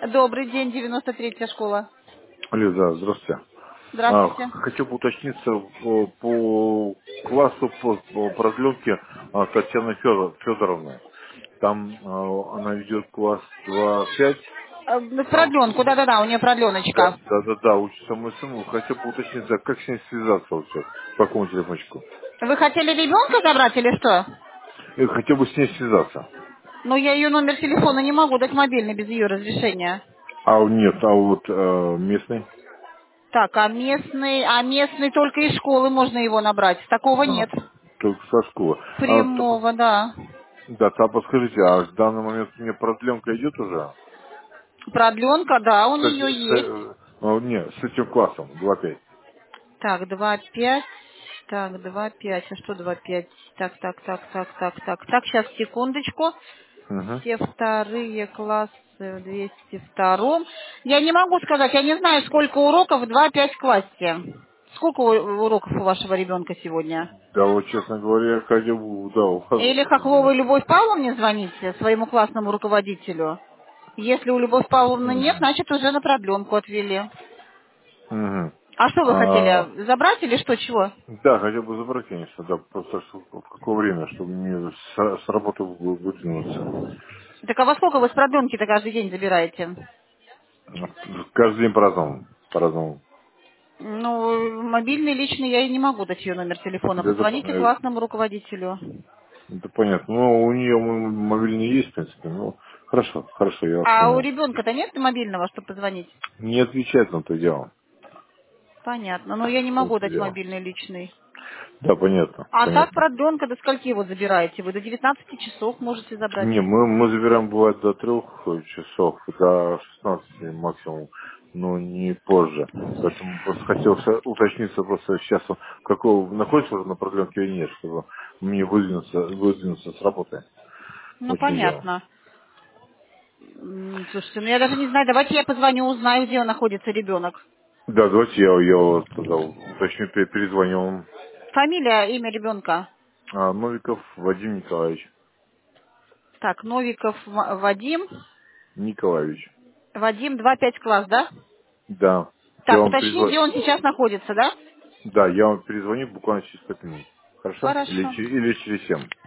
Добрый день, 93-я школа. Лиза, здравствуйте. Здравствуйте. Хочу бы уточниться по классу по продленке Татьяны Федоровны. Там она ведет класс 2-5. Продленку, да-да-да, у нее продленочка. Да, учится мой сын. Хочу бы уточниться, как с ней связаться вот сейчас, по какому телефончику. Вы хотели ребенка забрать или что? Я хотел бы с ней связаться. Ну, я ее номер телефона не могу дать мобильный без ее разрешения. Нет, вот местный. Так, а местный только из школы можно его набрать. Такого А, нет. только со школы. Прямого, да. Да, подскажите, а в данный момент у меня продленка идет уже? Продленка, да, у С, нее эти- есть. нет, с этим классом, 2-5. Так, 2,5. Так, 2,5. А что 2,5? Так, сейчас, секундочку. Угу. Все вторые классы в 202. Я не могу сказать, я не знаю, сколько уроков в 2,5 классе. Сколько уроков у вашего ребенка сегодня? Да, вот, честно говоря, я хотел бы, да, у вас Или узнать. Хохловой Любовь Павловне звоните, своему классному руководителю? Если у Любовь Павловны нет, Угу. значит уже на продленку отвели. Угу. А что вы хотели? Забрать или что, чего? Да, хотел бы забрать, конечно, да, просто в какое время, чтобы мне с работы выдвинуться. Так а во сколько вы с продленки-то каждый день забираете? Каждый день по-разному. По-разному. Ну, мобильный личный я и не могу дать ее номер телефона. Да, Позвоните классному руководителю. это понятно. Ну, у нее мобильный есть, в принципе. Ну, хорошо, я вас А у понял. ребенка-то нет мобильного, чтобы позвонить? Не отвечать на то дело. Понятно. Но я не В том могу то дать дело. мобильный личный. Да, понятно, А так понятно. продленка до скольки его забираете? Вы до 19 часов можете забрать. Не, мы забираем, бывает, до 3 часов, до 16 максимум, но не позже. Поэтому просто хотел уточниться просто сейчас, какого находится уже на продленке или нет, чтобы мне выдвинуться с работы. Ну, Вот не дело. понятно. Слушайте, ну я даже не знаю. Давайте я позвоню, узнаю, где находится ребенок. Да, давайте я вот тогда уточню, перезвоню вам. Фамилия, имя ребенка. Новиков Вадим Николаевич. Так, Новиков Вадим. Николаевич. Вадим, 2,5 класс, да? Да. Я Так, вам уточни, где перезвоню. он сейчас находится, да? Да, я вам перезвоню буквально через 5 минут. Хорошо? Хорошо. Или через 7.